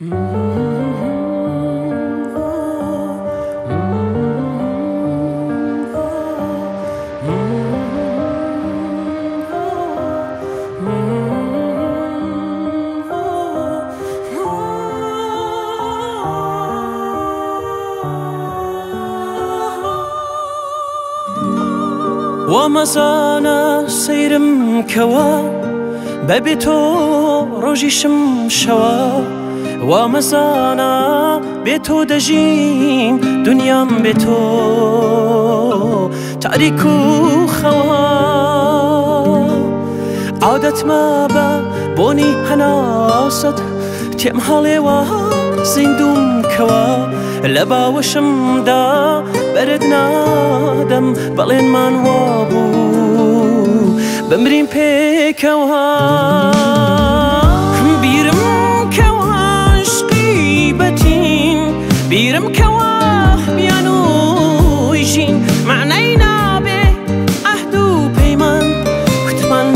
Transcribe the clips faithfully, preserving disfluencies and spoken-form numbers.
ومزانا سيرم كوا ببيتو روجيشم شوا ومزانا بيتو دجيم دنيام بيتو تاريكو خوا عادت ما با بوني هناست تيم هاليوا زندوم كوا لبا وشم دا برد نادم بلين من وابو بمرين بيكوا بيرم كوا عشقي بتين بيرم كوا بيانو يجين معنينا به عهدو بيمان كتمان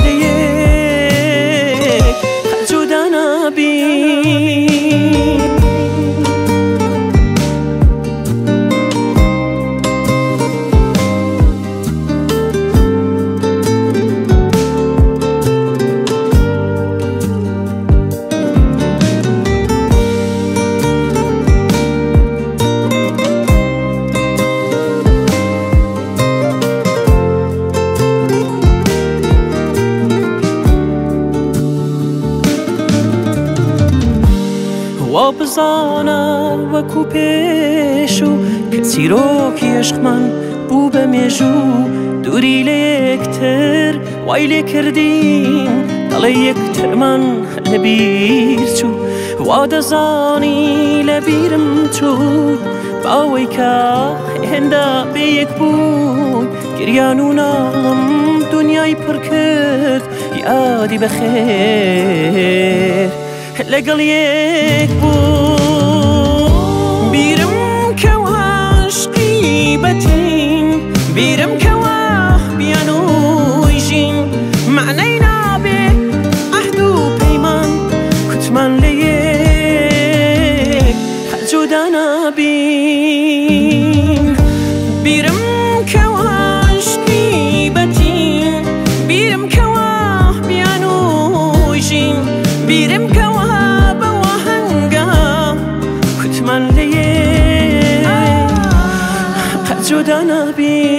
ديك خجودانا بين وابزانا وكو بيشو كتيروكي عشق من بو بميجو دوري ليكتر وايلي كردين دالي يكتر من لبيرتو وادزاني لبيرمتو باويكا هندا بيك بوي گريانو نام دنياي پركرد يادي بخير لقل يك بو بيرم كوا عشقي بتين بيرم كوا بيانو يجين معنينا به عهدو بيمان كتمان ليك حجودانا بين بيرم كوا عشقي بتين بيرم كوا بيانو يجين بيرم كوا من ليه حجودانا بي